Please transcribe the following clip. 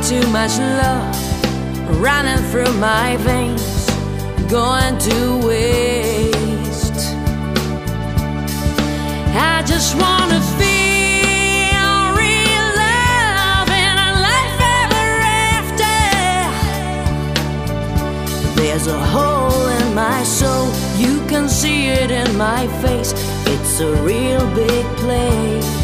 too much love running through my veins, going to waste. I just wanna feel real love in a life ever after. There's a hole in my soul, you can see it in my face. It's a real big place.